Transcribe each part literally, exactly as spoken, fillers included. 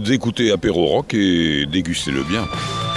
Vous écoutez Apéro Rock et dégustez-le bien.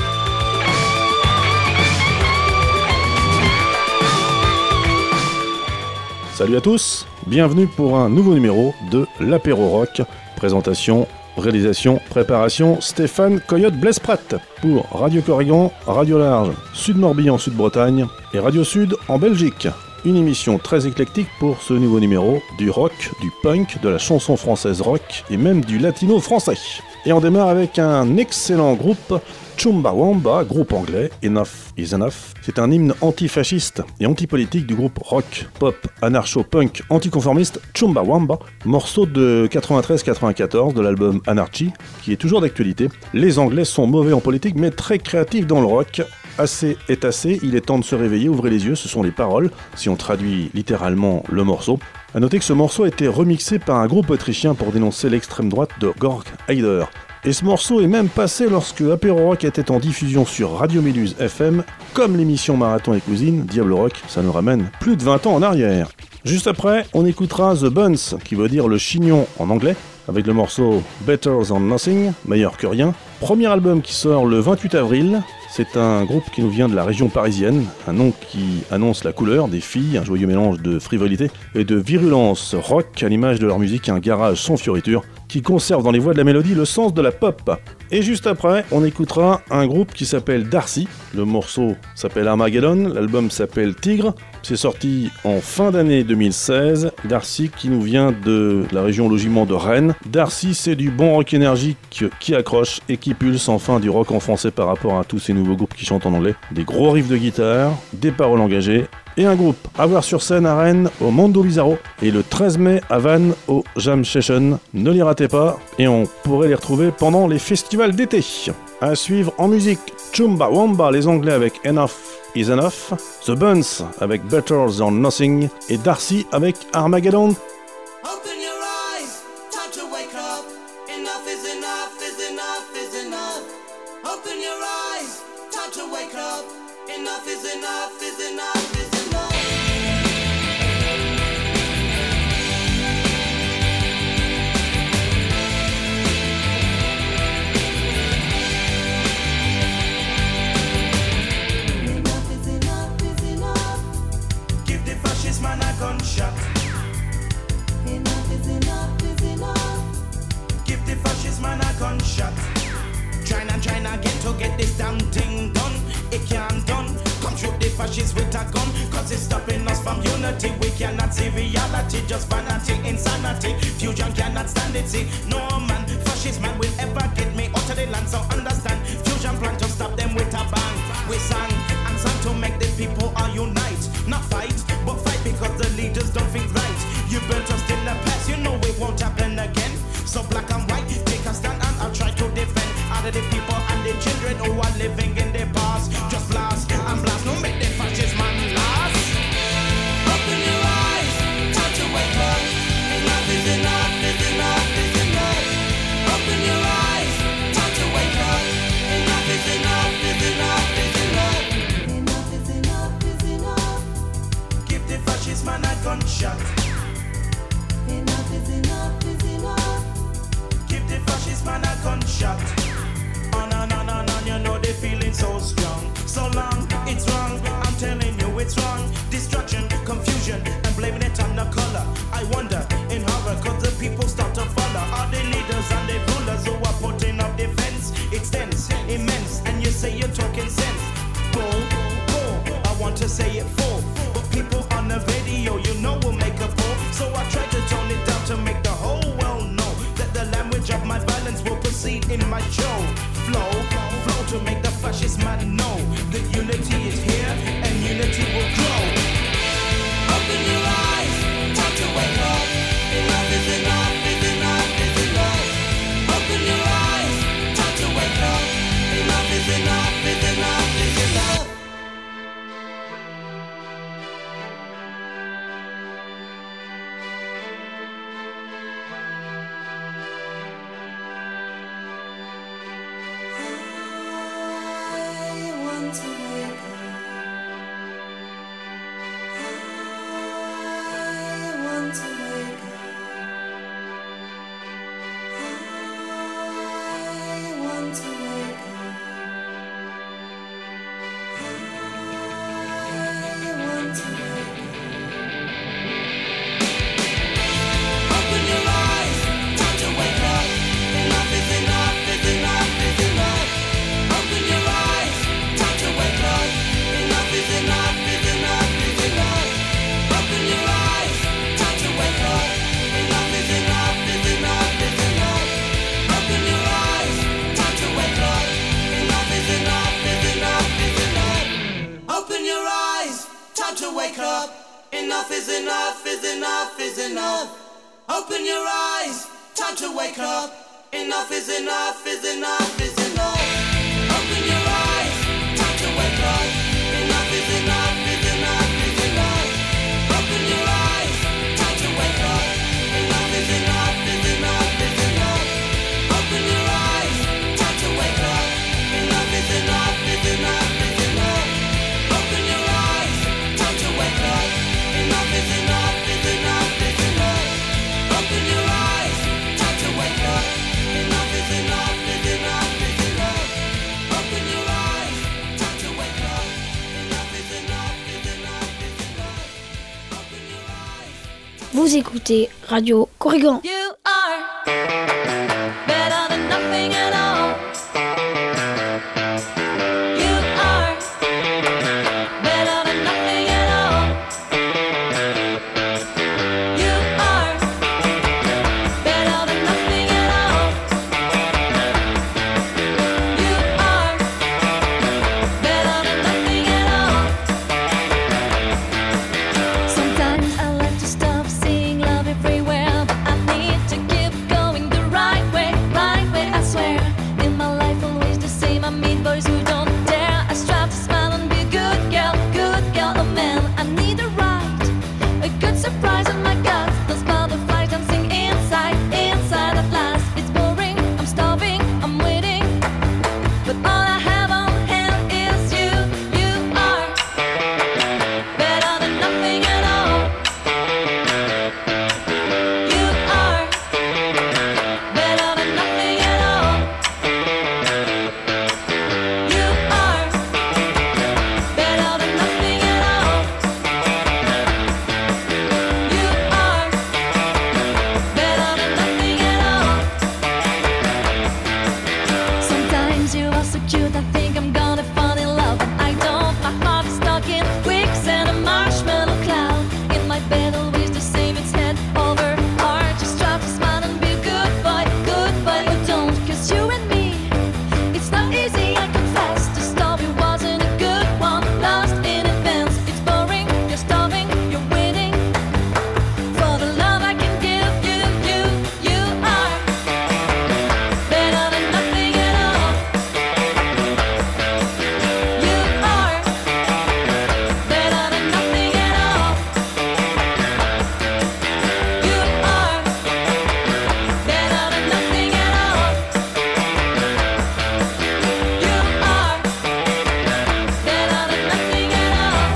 Salut à tous, bienvenue pour un nouveau numéro de l'Apéro Rock. Présentation, réalisation, préparation, Stéphane Coyote-Blesprat pour Radio Corrigan, Radio Large, Sud Morbihan, Sud Bretagne et Radio Sud en Belgique. Une émission très éclectique pour ce nouveau numéro, du rock, du punk, de la chanson française rock et même du latino français. Et on démarre avec un excellent groupe, Chumbawamba, groupe anglais, Enough is Enough. C'est un hymne antifasciste et antipolitique du groupe rock, pop, anarcho-punk, anticonformiste Chumbawamba, morceau de quatre-vingt-treize quatre-vingt-quatorze de l'album Anarchy, qui est toujours d'actualité. Les Anglais sont mauvais en politique mais très créatifs dans le rock. Assez est assez, il est temps de se réveiller, ouvrez les yeux, ce sont les paroles, si on traduit littéralement le morceau. A noter que ce morceau a été remixé par un groupe autrichien pour dénoncer l'extrême droite de Gork Heider. Et ce morceau est même passé lorsque Apéro Rock était en diffusion sur Radio Méduse F M, comme l'émission Marathon et Cousine, Diable Rock, ça nous ramène plus de vingt ans en arrière. Juste après, on écoutera The Buns, qui veut dire le chignon en anglais, avec le morceau Better Than Nothing, meilleur que rien. Premier album qui sort le vingt-huit avril, c'est un groupe qui nous vient de la région parisienne, un nom qui annonce la couleur des filles, un joyeux mélange de frivolité et de virulence rock, à l'image de leur musique, un garage sans fioritures, qui conserve dans les voix de la mélodie le sens de la pop. Et juste après, on écoutera un groupe qui s'appelle Darcy, le morceau s'appelle Armageddon, l'album s'appelle Tigre, c'est sorti en fin d'année deux mille seize, Darcy qui nous vient de la région logiment de Rennes. Darcy, c'est du bon rock énergique qui accroche et qui pulse, enfin du rock en français par rapport à tous ces nouveaux groupes qui chantent en anglais, des gros riffs de guitare, des paroles engagées, et un groupe à voir sur scène à Rennes au Mondo Bizarro et le treize mai à Vannes au Jam Session. Ne les ratez pas et on pourrait les retrouver pendant les festivals d'été. À suivre en musique, Chumbawamba, les Anglais avec Enough is Enough, The Buns avec Better Than Nothing et Darcy avec Armageddon. Open your eyes, time to wake up. Enough is enough, is enough, is enough. Open your eyes, time to wake up. Enough is enough, is enough, is enough. Man a gunshot. Enough is enough, is enough. Give the fascist man a gunshot. Trying and trying again to get this damn thing done. It can't done. Come shoot the fascists with a gun, cause it's stopping us from unity. We cannot see reality, just vanity, insanity. Fusion cannot stand it, see. No man, fascist man will ever get me out of the land, so understand. Fusion plan to stop them with a bang. We sang and sang to make the people all unite. Not fight, but fight because the leaders don't think right. You burnt us in the past, you know it won't happen again. So black and white, take a stand and I'll try to defend all of the people and the children who are living in the past. Just blast and blast, no make the fascist man last. Open your eyes, time to wake up. Enough is enough, is enough, is enough. Open your eyes, time to wake up. Enough is enough, is enough, is enough. Enough is enough, is enough. Give the fascist man a gunshot. Enough is enough, is enough. Give the fascist man a gunshot. On and on and on, you know they feeling so strong. So long, it's wrong, I'm telling you it's wrong. Destruction, confusion, and blaming it on the color. I wonder, in horror, cause the people start to follow. All the leaders and the rulers who are putting up defense. It's tense, immense, and you say you're talking sense. Bull, bull, I want to say it full. But people on the radio, you know will make a pull. So I try to tone it down to make the whole world know that the language of my violence will proceed in my show. Flow, flow to make the fascist man know that unity is here and unity will grow. Open your eyes, time to wake up. Enough is enough, is enough, is enough. Open your eyes, time to wake up. Enough is enough, is enough, is enough. I want to wake up. I want to wake up. wake up. Enough is enough, is enough, is enough. Open your eyes, time to wake up. Enough is enough, is enough, is enough. Open your eyes, time to wake up. Enough is enough, is enough, is enough. Open your eyes, time to wake up. Enough is enough, is enough, is enough. Open your eyes, time to wake up. Enough is enough, is enough, is enough. Open your eyes, time to wake up. Enough is enough, is enough, is enough. Open your eyes, time to wake up. Enough is enough, is enough, is enough. Open your eyes, time to wake up. Enough is enough, is enough, is enough. Open your eyes. Vous écoutez Radio Corrigan. You are better than nothing at all. You are better than nothing at all. You are better than nothing at all. You are better than nothing at all. Sometimes I like to stop seeing love everywhere, but I need to keep going the right way, right way, I swear. In my life always the same, I meet boys who don't dare. I strive to smile and be a good girl, good girl, oh man, I need a ride, a good surprise in my gut. Those butterflies dancing inside, inside at last. It's boring, I'm starving, I'm waiting, but all I have on hand is you. You are better than nothing at all. You are better than nothing at all. You are better than nothing at all. You are better than nothing at all. Sometimes you are so cute, I think I'm gonna fall in love, but I don't. My heart is stuck in quicksand, a marshmallow cloud. In my bed always the same, it's head over heart. Just try to smile and be a good boy, good boy, you don't. Cause you and me, it's not easy, I confess. The story wasn't a good one, lost in advance. It's boring, you're starving, you're waiting for the love I can give you. You, you are better than nothing at all. You are better than nothing at all. You are better than nothing at all. You are better than nothing at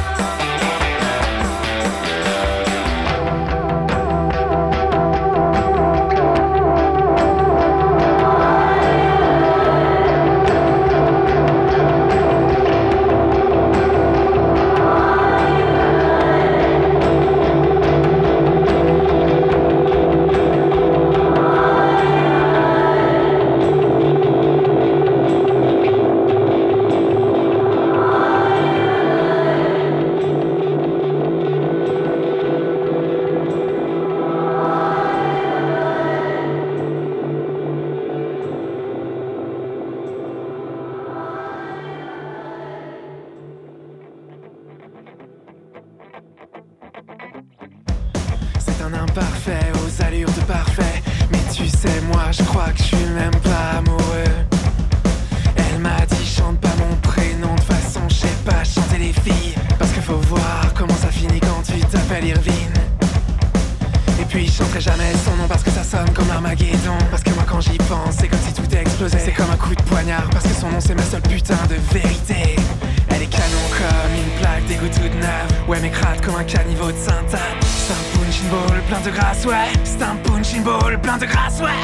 C'est un imparfait aux allures de parfait. Mais tu sais, moi je crois que je suis même pas amoureux. Elle m'a dit chante pas mon prénom, de façon je sais pas chanter les filles. Parce qu'il faut voir comment ça finit quand tu t'appelles Irvine. Et puis je chanterai jamais son nom parce que ça sonne comme l'Armageddon. Parce que moi quand j'y pense c'est comme si tout explosait. C'est comme un coup de poignard parce que son nom c'est ma seule putain de vérité. Elle est canon comme une plaque d'égout toute neuve. Ouais m'écrase comme un caniveau de Sainte-Anne. C'est un punching ball plein de grâce, ouais. C'est un punching ball plein de grâce, ouais.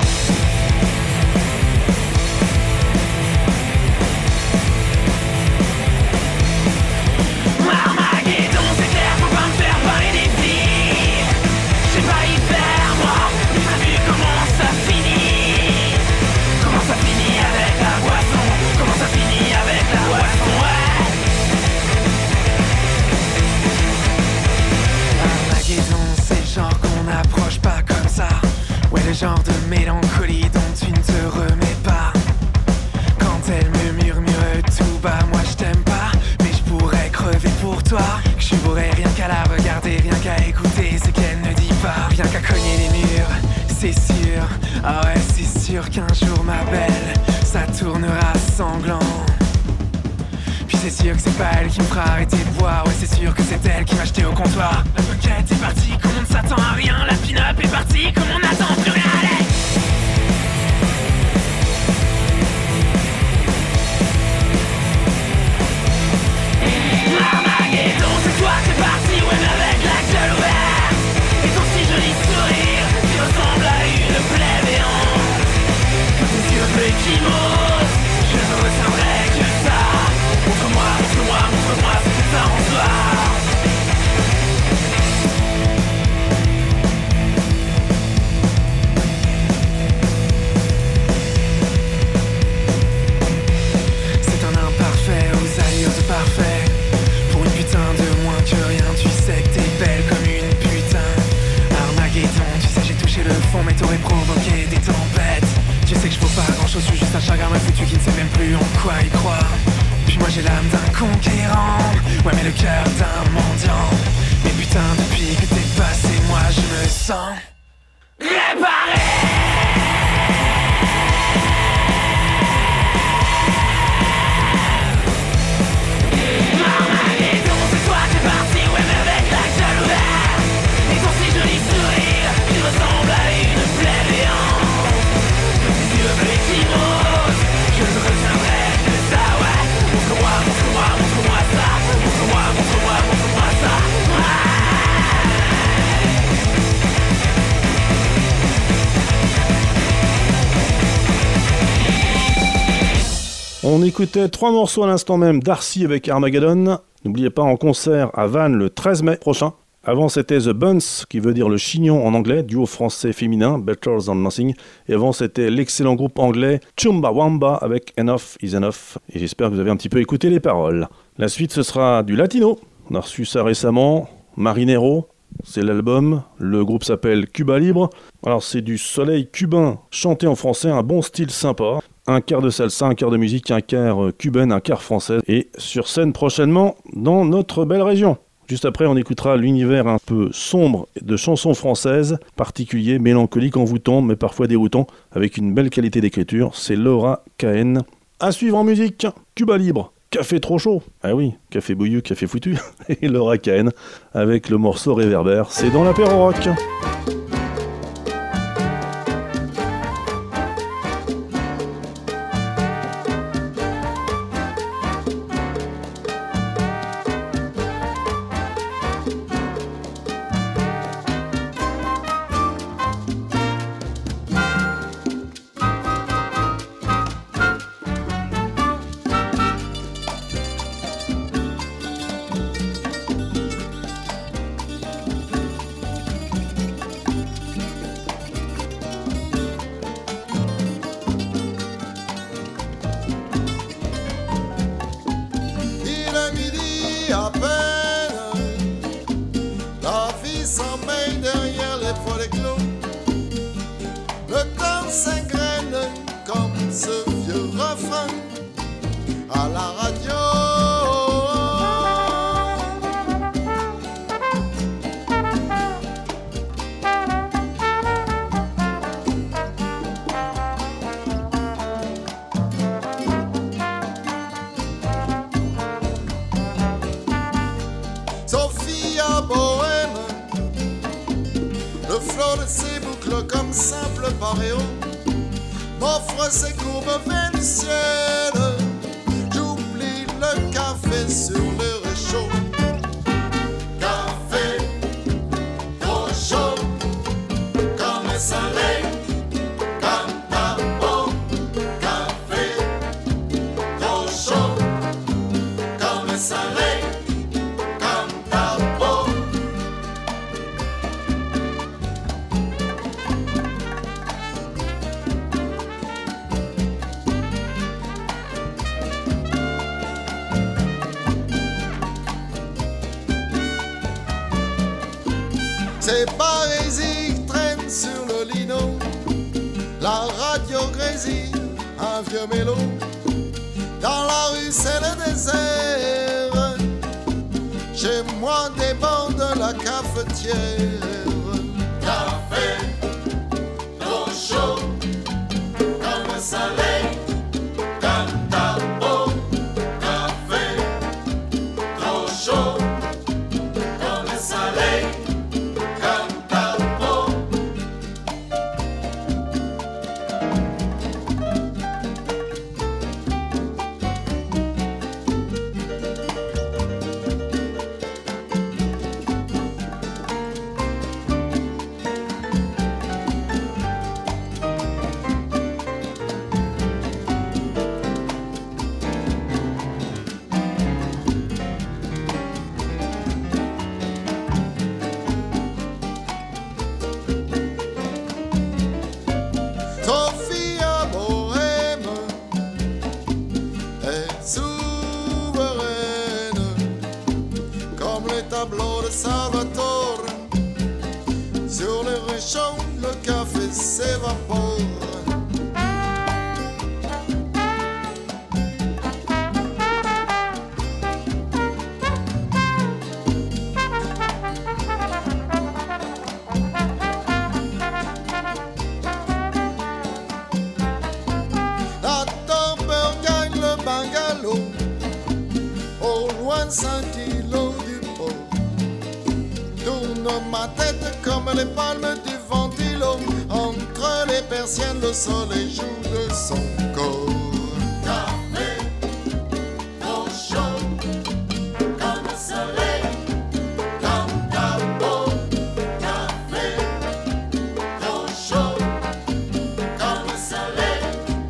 Armageddon, c'est clair, faut pas me faire parler des filles. J'ai pas y faire, moi. Mais t'as vu comment ça finit. Comment ça finit avec la boisson. Comment ça finit avec la boisson, ouais. Armageddon, c'est le genre qu'on n'approche pas comme ça. Ouais, le genre de mélancolie c'est sûr, ah ouais c'est sûr qu'un jour ma belle, ça tournera sanglant. Puis c'est sûr que c'est pas elle qui me fera arrêter de boire. Ouais c'est sûr que c'est elle qui m'a acheté au comptoir. La bucket est partie, comme on ne s'attend à rien. La pin-up est partie, comme on n'attend plus rien. Allez. Armageddon, c'est toi qui es parti, ouais mais avec la gueule ouverte. Et ton si joli sourire qui ressemble à une plaie béante. Tes yeux bleus qui m'osent, je ne retiendrai que ça. Montre-moi, montre-moi, montre-moi ce que t'as en toi. C'est un imparfait aux allures de parfait. Pour une putain de moins que rien, tu sais que t'es belle comme une putain. Armageddon, tu sais j'ai touché le fond mais t'aurais provoqué des tempêtes. Tu sais que je vaux pas grand chose, je suis juste un chagrin mal foutu qui ne sait même plus en quoi y croire. Puis moi j'ai l'âme d'un conquérant, ouais mais le cœur d'un mendiant. Mais putain depuis que t'es passé, moi je me sens réparé. Armageddon, c'est toi qui es parti, ouais mais avec la gueule ouverte. Et ton si joli sourire qui ressemble à une plaie béante. Tes yeux bleus qui m'osent, je ne retiendrai que ça, ouais. Montre-moi, montre-moi, montre-moi ça. Montre-moi, montre-moi, montre-moi ça. On écoutait trois morceaux à l'instant même Darcy avec Armageddon. N'oubliez pas en concert à Vannes le treize mai prochain. Avant c'était The Buns, qui veut dire le chignon en anglais, duo français féminin, Better Than Nothing. Et avant c'était l'excellent groupe anglais Chumbawamba avec Enough is Enough. Et j'espère que vous avez un petit peu écouté les paroles. La suite ce sera du latino. On a reçu ça récemment. Marinero, c'est l'album. Le groupe s'appelle Cuba Libre. Alors c'est du soleil cubain chanté en français, un bon style sympa. Un quart de salsa, un quart de musique, un quart cubaine, un quart française. Et sur scène prochainement dans notre belle région. Juste après, on écoutera l'univers un peu sombre de chansons françaises, particulier, mélancolique, envoûtant, mais parfois déroutant, avec une belle qualité d'écriture. C'est Laura Cahen. À suivre en musique, Cuba Libre, Café trop chaud. Ah oui, café bouillu, café foutu. Et Laura Cahen avec le morceau Réverbère. C'est dans l'apéro rock. Ces barésies traînent sur le lino, la radio grésille un vieux mélo. Dans la rue c'est le désert, chez moi des bancs de la cafetière. Café, soleil, canta au café, trop chaud, comme le soleil, canta au. Sophia Bohème est souveraine comme les tableaux de Salvatore. Sur les réchauds, le café s'évapore. La tempête gagne le bungalow, au loin scintille l'eau du port. Tourne ma tête comme les palmes du ventilo, entre les persiennes le soleil joue de son corps. Café, trop chaud, comme le soleil, comme ta peau. Café, trop chaud, comme le soleil.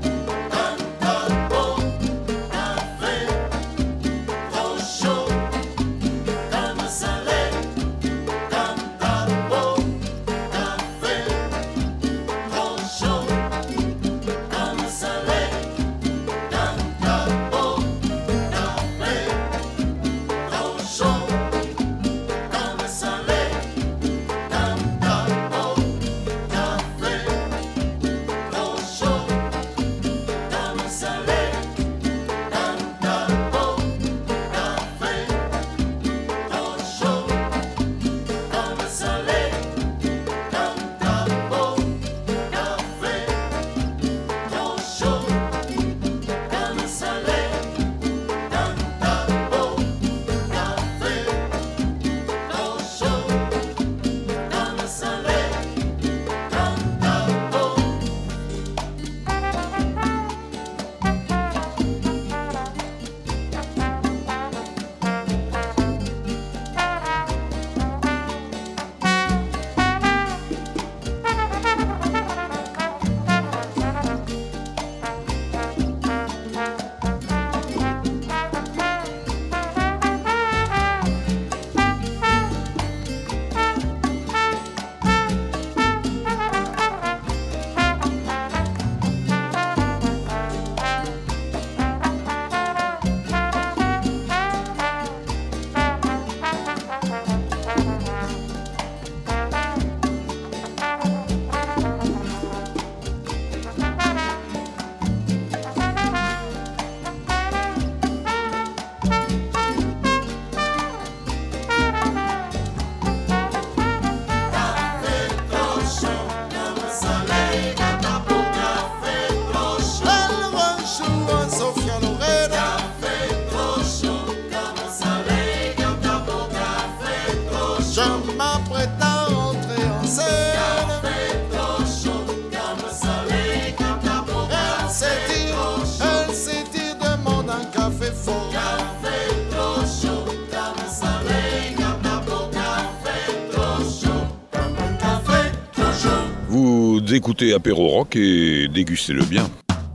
Écoutez Apéro Rock et dégustez-le bien.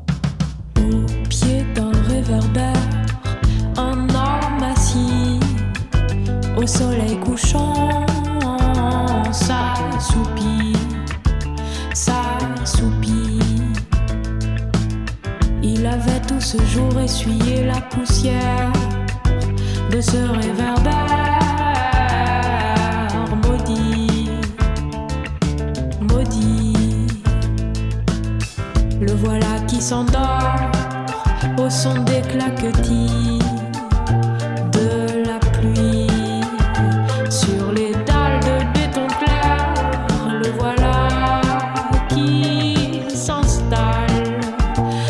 Au pied d'un réverbère, un homme assis au soleil couchant, ça soupire, ça soupire. Il avait tout ce jour essuyé la poussière de ce réverbère maudit, maudit. Le voilà qui s'endort au son des claquetis de la pluie sur les dalles de béton clair. Le voilà qui s'installe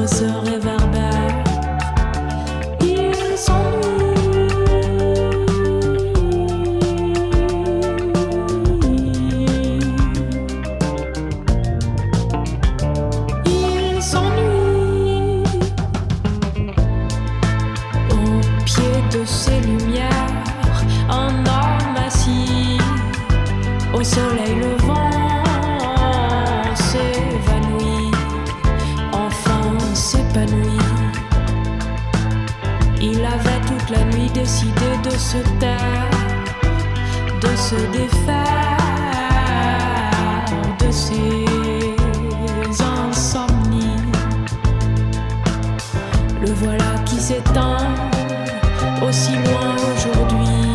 se réverbère. Il s'ennuie. Il s'ennuie. Au pied de ces lumières, un homme assis au soleil levant s'évanouit, enfin s'épanouit. Il avait toute la nuit décidé de se taire, de se défaire de ses insomnies. Le voilà qui s'éteint, aussi loin aujourd'hui,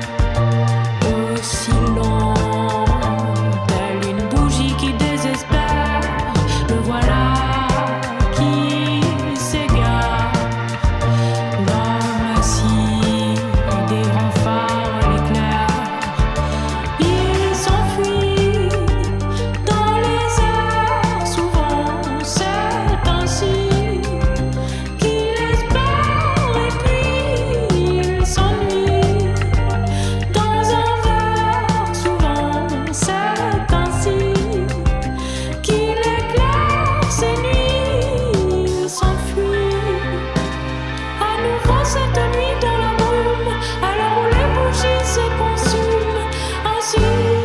aussi lent, telle une bougie qui désespère. Le voilà qui s'égare, l'homme assis des remparts à l'éclair. Il s'enfuit dans les airs, souvent c'est ainsi qu'il espère, et puis il s'ennuie dans un verre, souvent c'est ainsi qu'il éclaire ses nuits. Il s'enfuit à nouveau cette nuit dans la brume, à l'heure où les bougies se consument. Ainsi,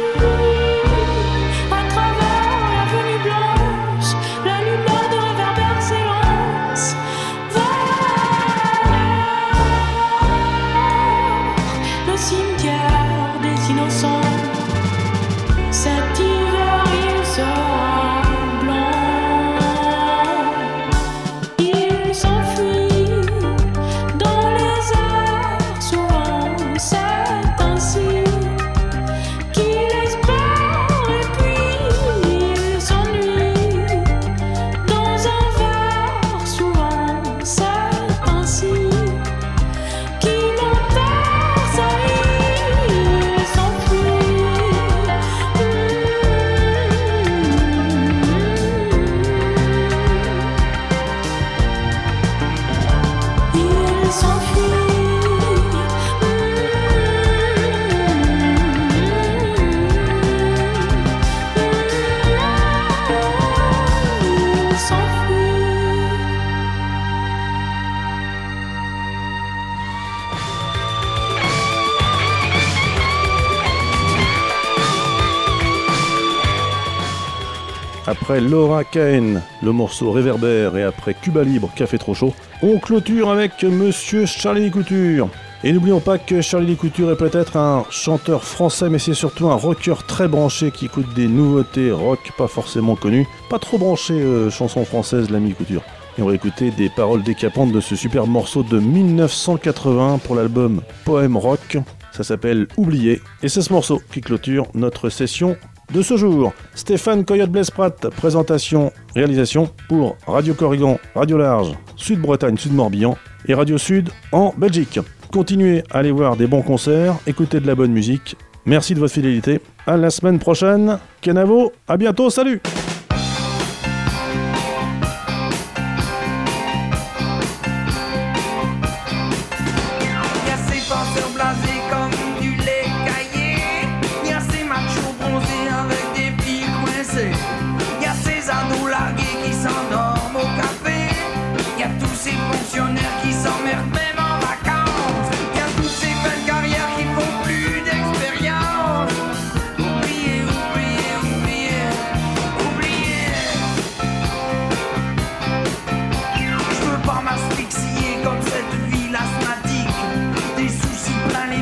à travers l'avenue blanche, la lumière de réverbère s'élance vers le cimetière des innocents. Cet hiver, il sera blanc. Il s'enfuit dans les airs, souvent c'est ainsi qu'il espère, et puis il s'ennuie dans un verre, souvent c'est ainsi qu'il enterre sa vie. Il s'enfuit. Il s'enfuit. Il s'enfuit. Après Laura Cahen, le morceau Réverbère, et après Cuba Libre, Café Trop Chaud, on clôture avec Monsieur Charlie Couture. Et n'oublions pas que Charlie Couture est peut-être un chanteur français, mais c'est surtout un rocker très branché qui écoute des nouveautés rock pas forcément connues. Pas trop branché euh, chanson française, l'ami Couture. Et on va écouter des paroles décapantes de ce superbe morceau de mille neuf cent quatre-vingts pour l'album Poème Rock. Ça s'appelle Oublié. Et c'est ce morceau qui clôture notre session de ce jour. Stéphane Coyote Blesprat, présentation, réalisation pour Radio Corrigan, Radio Large, Sud-Bretagne, Sud-Morbihan et Radio Sud en Belgique. Continuez à aller voir des bons concerts, écouter de la bonne musique. Merci de votre fidélité. À la semaine prochaine. Kenavo, à bientôt, salut! Y'a ces penseurs blasés comme du lait caillé. Y'a ces machos bronzés avec des pieds coincés. Y'a ces ados largués qui s'endorment au café. Y'a tous ces fonctionnaires qui s'emmerdent même en vacances. Y'a toutes ces fins de carrière qui font plus d'expérience. Oubliez, oubliez, oubliez, oubliez. Je veux pas m'asphyxier comme cette ville asthmatique. Des soucis plein les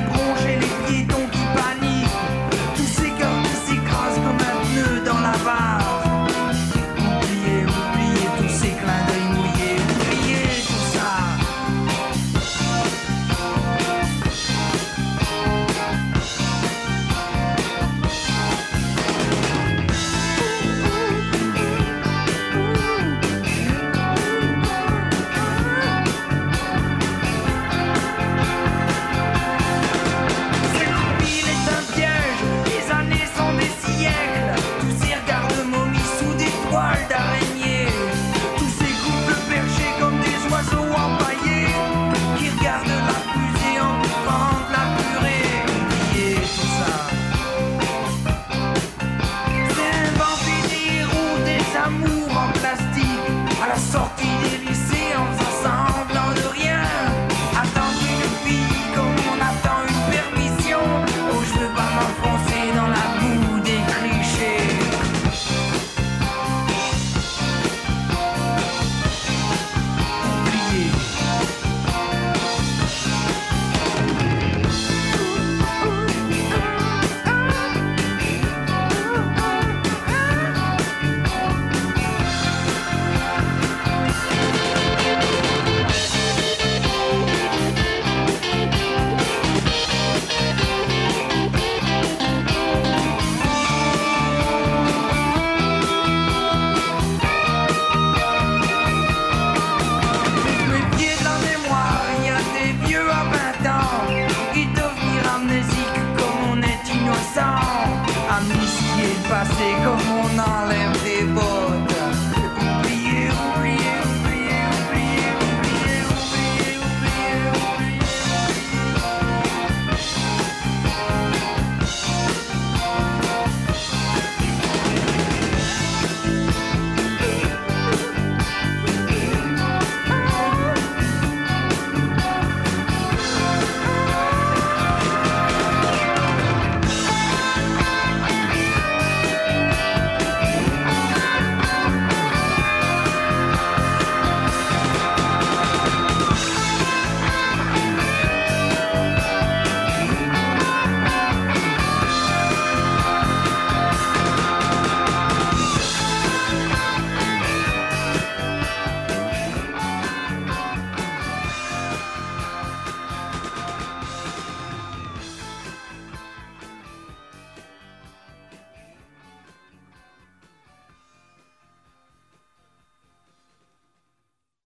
passé comme